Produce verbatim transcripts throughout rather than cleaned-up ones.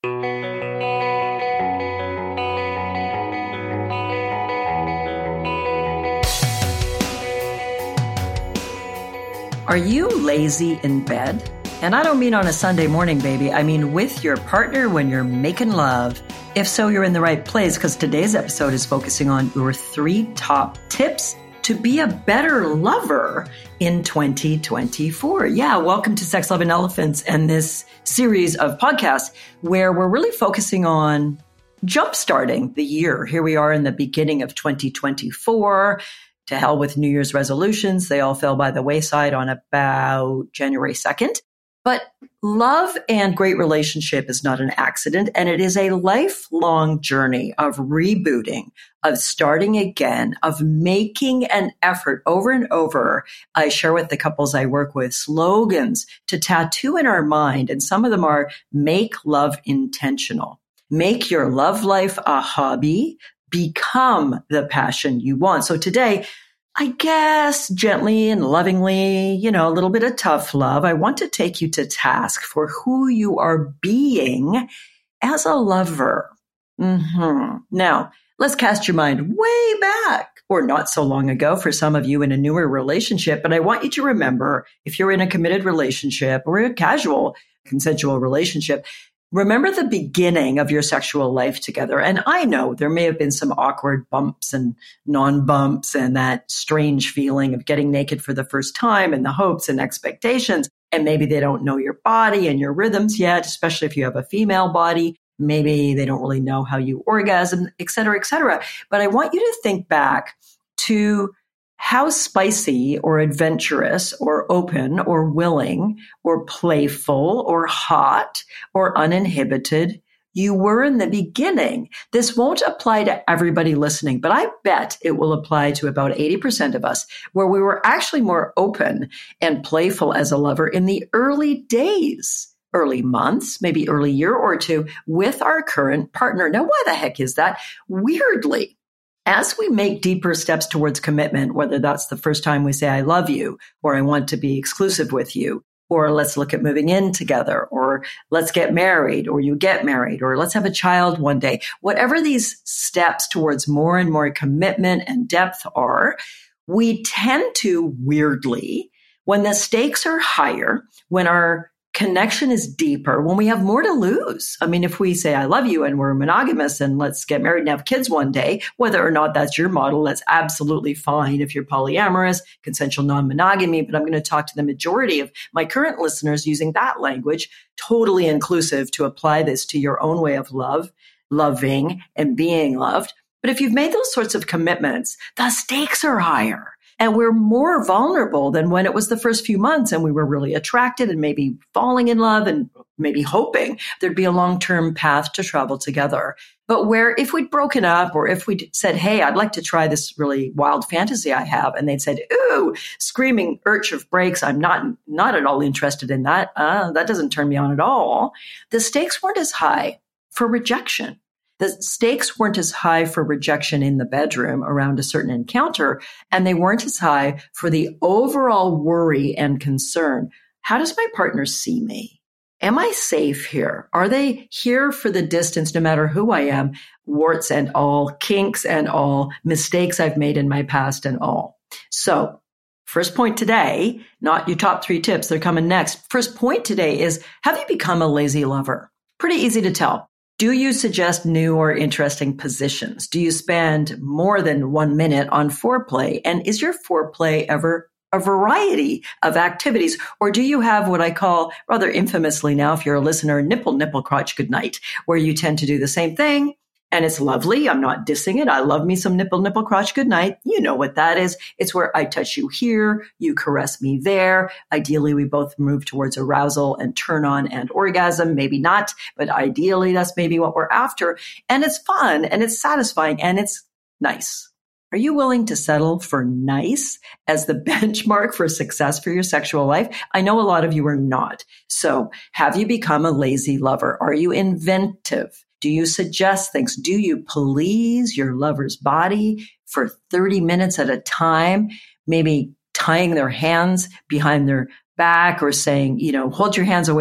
Are you lazy in bed? And I don't mean on a Sunday morning, baby. I mean with your partner when you're making love. If so, you're in the right place, because today's episode is focusing on your three top tips to be a better lover in twenty twenty-four. Yeah, welcome to Sex, Love, and Elephants and this series of podcasts where we're really focusing on jumpstarting the year. Here we are in the beginning of twenty twenty-four. To hell with New Year's resolutions. They all fell by the wayside on about January second. But love and great relationship is not an accident, and it is a lifelong journey of rebooting, of starting again, of making an effort over and over. I share with the couples I work with slogans to tattoo in our mind, and some of them are make love intentional. Make your love life a hobby. Become the passion you want. So today, I guess gently and lovingly, you know, a little bit of tough love, I want to take you to task for who you are being as a lover. Mm-hmm. Now, let's cast your mind way back, or not so long ago for some of you in a newer relationship. But I want you to remember, if you're in a committed relationship or a casual consensual relationship, remember the beginning of your sexual life together. And I know there may have been some awkward bumps and non-bumps and that strange feeling of getting naked for the first time and the hopes and expectations. And maybe they don't know your body and your rhythms yet, especially if you have a female body. Maybe they don't really know how you orgasm, et cetera, et cetera. But I want you to think back to how spicy or adventurous or open or willing or playful or hot or uninhibited you were in the beginning. This won't apply to everybody listening, but I bet it will apply to about eighty percent of us, where we were actually more open and playful as a lover in the early days, early months, maybe early year or two with our current partner. Now, why the heck is that? Weirdly, as we make deeper steps towards commitment, whether that's the first time we say, I love you, or I want to be exclusive with you, or let's look at moving in together, or let's get married, or you get married, or let's have a child one day, whatever these steps towards more and more commitment and depth are, we tend to weirdly, when the stakes are higher, when our connection is deeper, when we have more to lose. I mean, if we say, I love you and we're monogamous and let's get married and have kids one day, whether or not that's your model, that's absolutely fine if you're polyamorous, consensual non-monogamy. But I'm going to talk to the majority of my current listeners using that language, totally inclusive to apply this to your own way of love, loving and being loved. But if you've made those sorts of commitments, the stakes are higher. And we're more vulnerable than when it was the first few months and we were really attracted and maybe falling in love and maybe hoping there'd be a long-term path to travel together. But where if we'd broken up or if we'd said, hey, I'd like to try this really wild fantasy I have, and they'd said, ooh, screaming urge of breaks, I'm not, not at all interested in that. Uh, that doesn't turn me on at all. The stakes weren't as high for rejection. The stakes weren't as high for rejection in the bedroom around a certain encounter, and they weren't as high for the overall worry and concern. How does my partner see me? Am I safe here? Are they here for the distance, no matter who I am, warts and all, kinks and all, mistakes I've made in my past and all? So first point today, not your top three tips, they're coming next. First point today is, have you become a lazy lover? Pretty easy to tell. Do you suggest new or interesting positions? Do you spend more than one minute on foreplay? And is your foreplay ever a variety of activities? Or do you have what I call, rather infamously now, if you're a listener, nipple, nipple, crotch, goodnight, where you tend to do the same thing? And it's lovely. I'm not dissing it. I love me some nipple, nipple, crotch, goodnight. You know what that is. It's where I touch you here, you caress me there. Ideally, we both move towards arousal and turn on and orgasm. Maybe not, but ideally, that's maybe what we're after. And it's fun and it's satisfying and it's nice. Are you willing to settle for nice as the benchmark for success for your sexual life? I know a lot of you are not. So have you become a lazy lover? Are you inventive? Do you suggest things? Do you please your lover's body for thirty minutes at a time? Maybe tying their hands behind their back or saying, you know, hold your hands away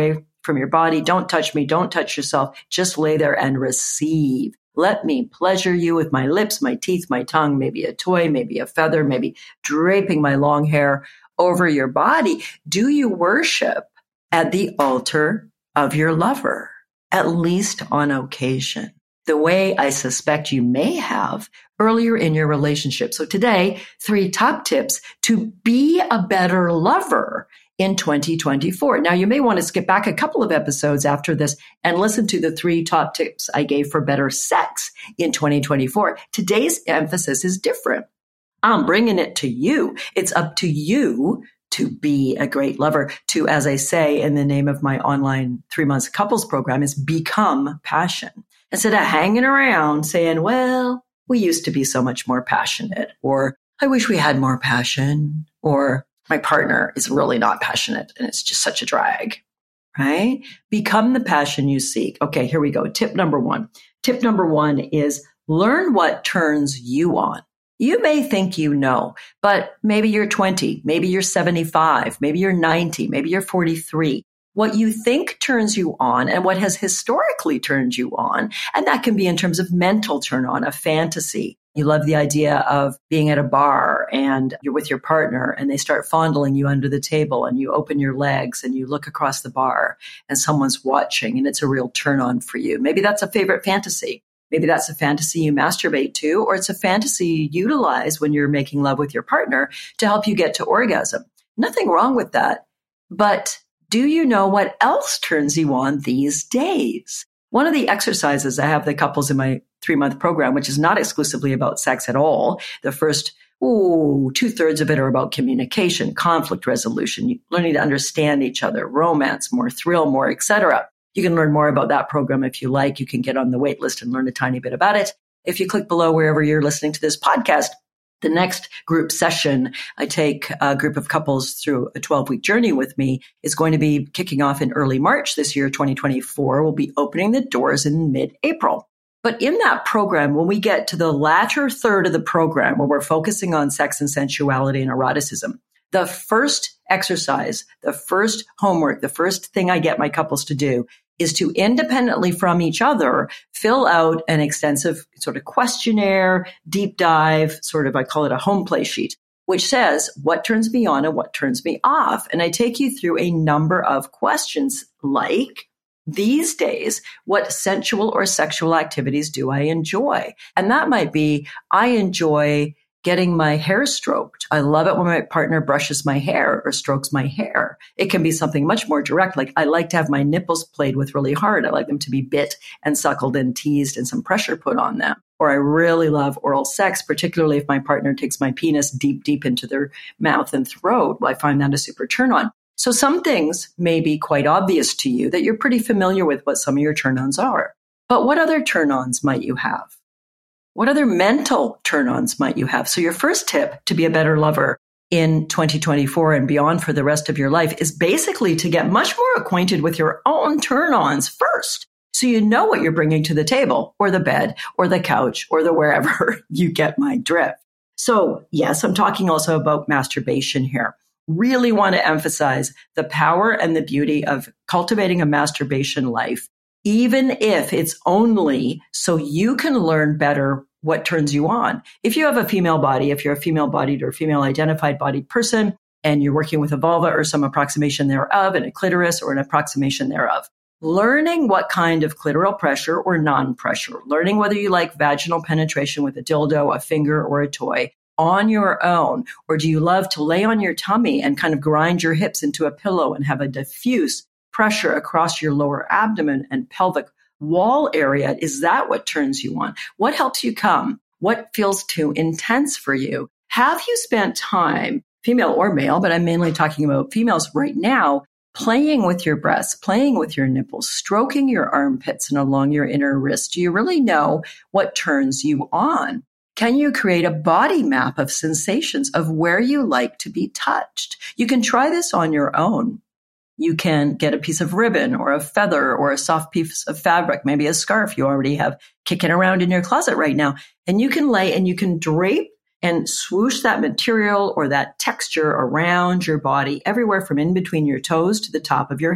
from your body. Don't touch me. Don't touch yourself. Just lay there and receive. Let me pleasure you with my lips, my teeth, my tongue, maybe a toy, maybe a feather, maybe draping my long hair over your body. Do you worship at the altar of your lover, at least on occasion, the way I suspect you may have earlier in your relationship? So today, three top tips to be a better lover in twenty twenty-four. Now, you may want to skip back a couple of episodes after this and listen to the three top tips I gave for better sex in twenty twenty-four. Today's emphasis is different. I'm bringing it to you. It's up to you to be a great lover, to, as I say in the name of my online three months couples program, is become passion. Instead of hanging around saying, well, we used to be so much more passionate, or I wish we had more passion, or my partner is really not passionate and it's just such a drag, right? Become the passion you seek. Okay, here we go. Tip number one. Tip number one is learn what turns you on. You may think you know, but maybe you're twenty, maybe you're seventy-five, maybe you're ninety, maybe you're forty-three. What you think turns you on and what has historically turned you on, and that can be in terms of mental turn on, a fantasy. You love the idea of being at a bar and you're with your partner and they start fondling you under the table and you open your legs and you look across the bar and someone's watching and it's a real turn on for you. Maybe that's a favorite fantasy. Maybe that's a fantasy you masturbate to, or it's a fantasy you utilize when you're making love with your partner to help you get to orgasm. Nothing wrong with that. But do you know what else turns you on these days? One of the exercises I have the couples in my three-month program, which is not exclusively about sex at all. The first ooh, two-thirds of it are about communication, conflict resolution, learning to understand each other, romance, more thrill, more et cetera. You can learn more about that program if you like. You can get on the wait list and learn a tiny bit about it. If you click below wherever you're listening to this podcast, the next group session, I take a group of couples through a twelve-week journey with me, is going to be kicking off in early March this year, twenty twenty-four. We'll be opening the doors in mid-April. But in that program, when we get to the latter third of the program, where we're focusing on sex and sensuality and eroticism, the first exercise, the first homework, the first thing I get my couples to do is to independently from each other, fill out an extensive sort of questionnaire, deep dive, sort of, I call it a home play sheet, which says what turns me on and what turns me off. And I take you through a number of questions like, these days, what sensual or sexual activities do I enjoy? And that might be, I enjoy getting my hair stroked. I love it when my partner brushes my hair or strokes my hair. It can be something much more direct. Like I like to have my nipples played with really hard. I like them to be bit and suckled and teased and some pressure put on them. Or I really love oral sex, particularly if my partner takes my penis deep, deep into their mouth and throat. Well, I find that a super turn on. So some things may be quite obvious to you that you're pretty familiar with what some of your turn-ons are. But what other turn-ons might you have? What other mental turn-ons might you have? So your first tip to be a better lover in twenty twenty-four and beyond for the rest of your life is basically to get much more acquainted with your own turn-ons first. So you know what you're bringing to the table or the bed or the couch or the wherever. You get my drift. So yes, I'm talking also about masturbation here. Really want to emphasize the power and the beauty of cultivating a masturbation life, even if it's only so you can learn better what turns you on. If you have a female body, if you're a female bodied or female identified bodied person, and you're working with a vulva or some approximation thereof and a clitoris or an approximation thereof, learning what kind of clitoral pressure or non-pressure, learning whether you like vaginal penetration with a dildo, a finger, or a toy on your own, or do you love to lay on your tummy and kind of grind your hips into a pillow and have a diffuse pressure across your lower abdomen and pelvic wall area? Is that what turns you on? What helps you come? What feels too intense for you? Have you spent time, female or male, but I'm mainly talking about females right now, playing with your breasts, playing with your nipples, stroking your armpits and along your inner wrist? Do you really know what turns you on? Can you create a body map of sensations of where you like to be touched? You can try this on your own. You can get a piece of ribbon or a feather or a soft piece of fabric, maybe a scarf you already have kicking around in your closet right now. And you can lay and you can drape and swoosh that material or that texture around your body, everywhere from in between your toes to the top of your head.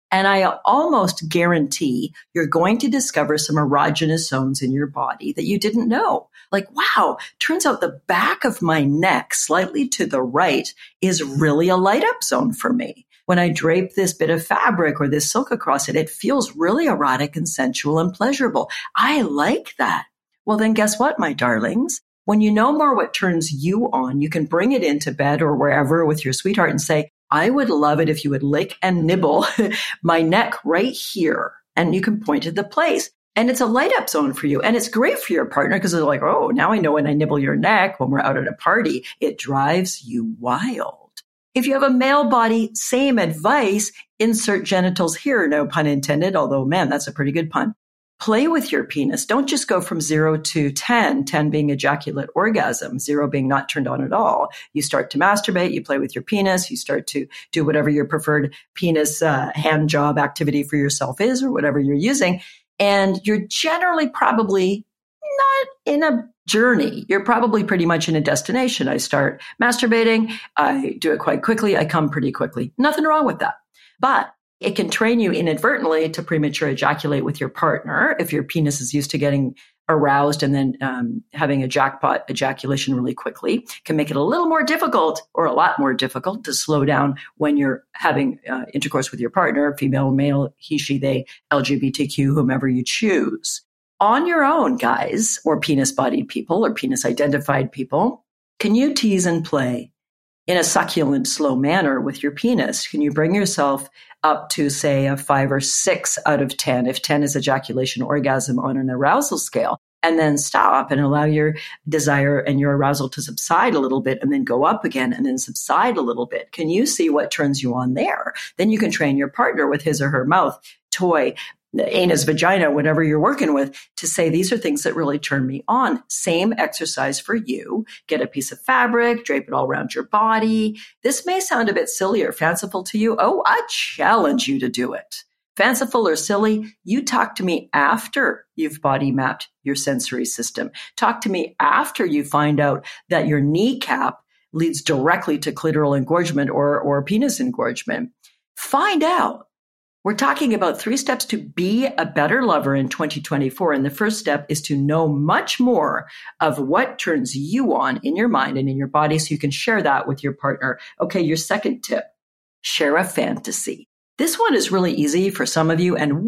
And I almost guarantee you're going to discover some erogenous zones in your body that you didn't know. Like, wow, turns out the back of my neck, slightly to the right, is really a light up zone for me. When I drape this bit of fabric or this silk across it, it feels really erotic and sensual and pleasurable. I like that. Well, then guess what, my darlings? When you know more what turns you on, you can bring it into bed or wherever with your sweetheart and say, I would love it if you would lick and nibble my neck right here. And you can point to the place. And it's a light up zone for you. And it's great for your partner because they're like, oh, now I know when I nibble your neck when we're out at a party, it drives you wild. If you have a male body, same advice, insert genitals here, no pun intended, although, man, that's a pretty good pun. Play with your penis. Don't just go from zero to ten, ten being ejaculate orgasm, zero being not turned on at all. You start to masturbate, you play with your penis, you start to do whatever your preferred penis uh, hand job activity for yourself is or whatever you're using. And you're generally probably not in a journey. You're probably pretty much in a destination. I start masturbating. I do it quite quickly. I come pretty quickly. Nothing wrong with that. But it can train you inadvertently to premature ejaculate with your partner if your penis is used to getting aroused and then um, having a jackpot ejaculation really quickly. Can make it a little more difficult or a lot more difficult to slow down when you're having uh, intercourse with your partner, female, male, he, she, they, L G B T Q, whomever you choose. On your own, guys, or penis-bodied people or penis-identified people, can you tease and play in a succulent, slow manner with your penis? Can you bring yourself up to, say, a five or six out of ten, if ten is ejaculation orgasm on an arousal scale, and then stop and allow your desire and your arousal to subside a little bit and then go up again and then subside a little bit? Can you see what turns you on there? Then you can train your partner with his or her mouth, toy, anus, vagina, whatever you're working with, to say, these are things that really turn me on. Same exercise for you. Get a piece of fabric, drape it all around your body. This may sound a bit silly or fanciful to you. Oh, I challenge you to do it. Fanciful or silly, you talk to me after you've body mapped your sensory system. Talk to me after you find out that your kneecap leads directly to clitoral engorgement or, or penis engorgement. Find out. We're talking about three steps to be a better lover in twenty twenty-four. And the first step is to know much more of what turns you on in your mind and in your body so you can share that with your partner. Okay, your second tip, share a fantasy. This one is really easy for some of you and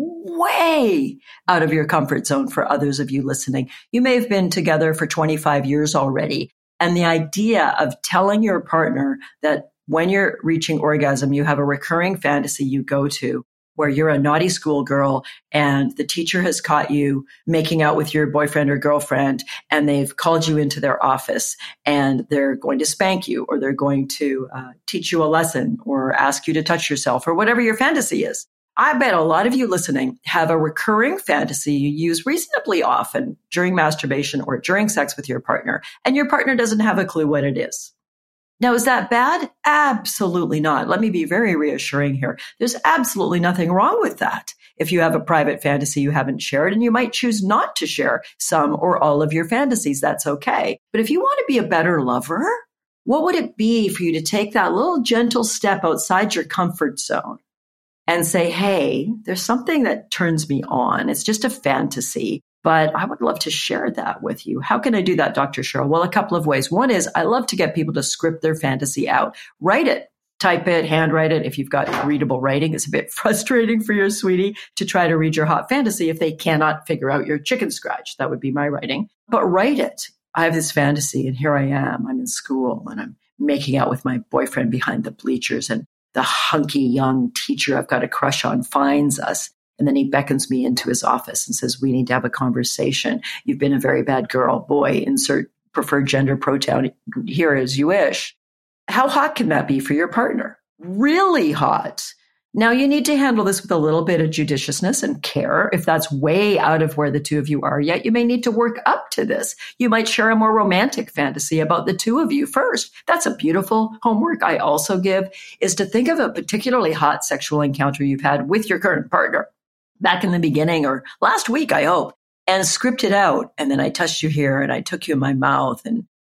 way out of your comfort zone for others of you listening. You may have been together for twenty-five years already. And the idea of telling your partner that when you're reaching orgasm, you have a recurring fantasy you go to, where you're a naughty schoolgirl and the teacher has caught you making out with your boyfriend or girlfriend and they've called you into their office and they're going to spank you or they're going to uh, teach you a lesson or ask you to touch yourself or whatever your fantasy is. I bet a lot of you listening have a recurring fantasy you use reasonably often during masturbation or during sex with your partner, and your partner doesn't have a clue what it is. Now, is that bad? Absolutely not. Let me be very reassuring here. There's absolutely nothing wrong with that. If you have a private fantasy you haven't shared, and you might choose not to share some or all of your fantasies, that's okay. But if you want to be a better lover, what would it be for you to take that little gentle step outside your comfort zone and say, hey, there's something that turns me on. It's just a fantasy, but I would love to share that with you. How can I do that, Doctor Cheryl? Well, a couple of ways. One is I love to get people to script their fantasy out. Write it, type it, handwrite it. If you've got readable writing, it's a bit frustrating for your sweetie to try to read your hot fantasy if they cannot figure out your chicken scratch. That would be my writing. But write it. I have this fantasy and here I am. I'm in school and I'm making out with my boyfriend behind the bleachers, and the hunky young teacher I've got a crush on finds us. And then he beckons me into his office and says, we need to have a conversation. You've been a very bad girl. Boy, insert preferred gender pronoun here as you wish. How hot can that be for your partner? Really hot. Now, you need to handle this with a little bit of judiciousness and care. If that's way out of where the two of you are yet, you may need to work up to this. You might share a more romantic fantasy about the two of you first. That's a beautiful homework I also give, is to think of a particularly hot sexual encounter you've had with your current partner back in the beginning or last week, I hope, and script it out. And then I touched you here and I took you in my mouth and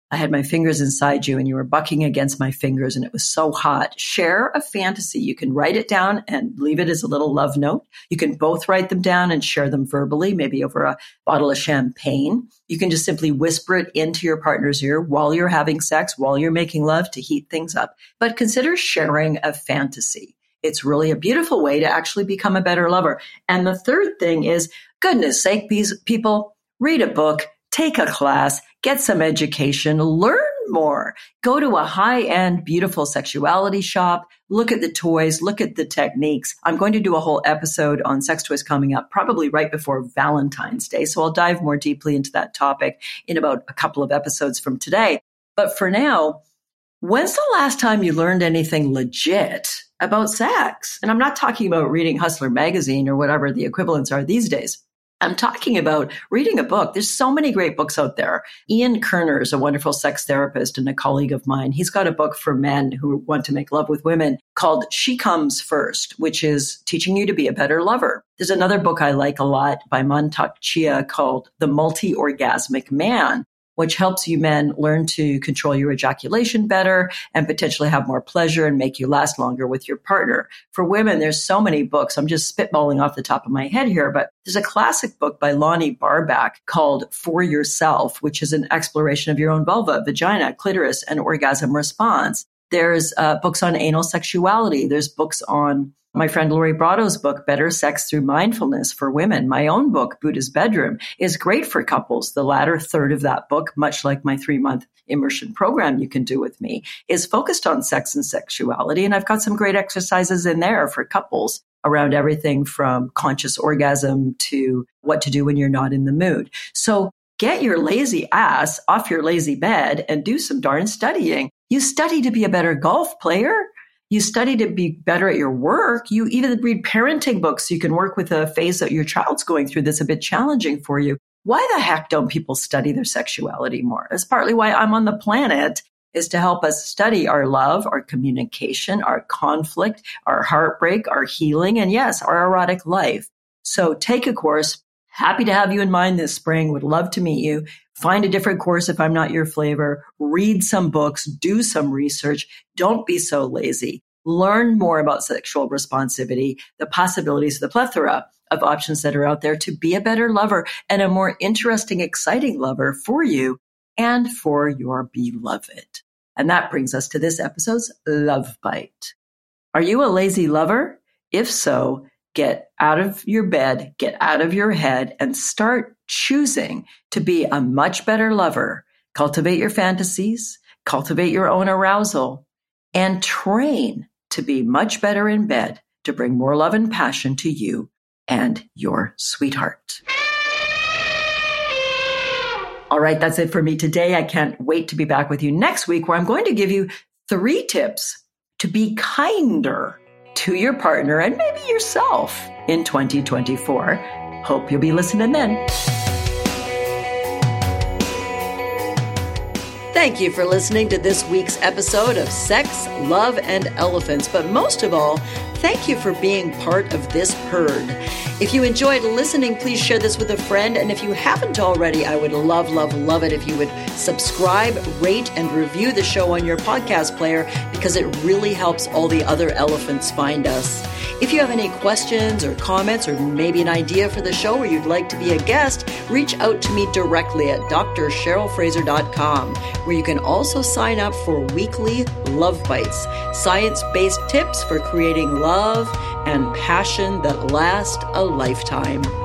I had my fingers inside you and you were bucking against my fingers and it was so hot. Share a fantasy. You can write it down and leave it as a little love note. You can both write them down and share them verbally, maybe over a bottle of champagne. You can just simply whisper it into your partner's ear while you're having sex, while you're making love to heat things up. But consider sharing a fantasy. It's really a beautiful way to actually become a better lover. And the third thing is, goodness sake, these people, read a book, take a class, get some education, learn more. Go to a high-end, beautiful sexuality shop, look at the toys, look at the techniques. I'm going to do a whole episode on sex toys coming up, probably right before Valentine's Day. So I'll dive more deeply into that topic in about a couple of episodes from today. But for now, when's the last time you learned anything legit about sex? And I'm not talking about reading Hustler magazine or whatever the equivalents are these days. I'm talking about reading a book. There's so many great books out there. Ian Kerner is a wonderful sex therapist and a colleague of mine. He's got a book for men who want to make love with women called She Comes First, which is teaching you to be a better lover. There's another book I like a lot by Mantak Chia called The Multi-Orgasmic Man, which helps you men learn to control your ejaculation better and potentially have more pleasure and make you last longer with your partner. For women, there's so many books. I'm just spitballing off the top of my head here, but there's a classic book by Lonnie Barbach called For Yourself, which is an exploration of your own vulva, vagina, clitoris, and orgasm response. There's uh, books on anal sexuality. There's books on my friend Lori Brado's book, Better Sex Through Mindfulness for Women. My own book, Buddha's Bedroom, is great for couples. The latter third of that book, much like my three-month immersion program you can do with me, is focused on sex and sexuality. And I've got some great exercises in there for couples around everything from conscious orgasm to what to do when you're not in the mood. So get your lazy ass off your lazy bed and do some darn studying. You study to be a better golf player. You study to be better at your work. You even read parenting books so you can work with a phase that your child's going through that's a bit challenging for you. Why the heck don't people study their sexuality more? That's partly why I'm on the planet, is to help us study our love, our communication, our conflict, our heartbreak, our healing, and yes, our erotic life. So take a course. Happy to have you in mind this spring. Would love to meet you. Find a different course if I'm not your flavor. Read some books. Do some research. Don't be so lazy. Learn more about sexual responsivity, the possibilities, the plethora of options that are out there to be a better lover and a more interesting, exciting lover for you and for your beloved. And that brings us to this episode's Love Bite. Are you a lazy lover? If so, get out of your bed, get out of your head, and start choosing to be a much better lover. Cultivate your fantasies, cultivate your own arousal, and train to be much better in bed to bring more love and passion to you and your sweetheart. All right, that's it for me today. I can't wait to be back with you next week, where I'm going to give you three tips to be kinder to your partner and maybe yourself in twenty twenty-four. Hope you'll be listening then. Thank you for listening to this week's episode of Sex, Love, and Elephants. But most of all, thank you for being part of this herd. If you enjoyed listening, please share this with a friend. And if you haven't already, I would love, love, love it if you would subscribe, rate, and review the show on your podcast player, because it really helps all the other elephants find us. If you have any questions or comments or maybe an idea for the show or you'd like to be a guest, reach out to me directly at d r cheryl fraser dot com, where you can also sign up for weekly Love Bites, science-based tips for creating love and passion that last a lifetime.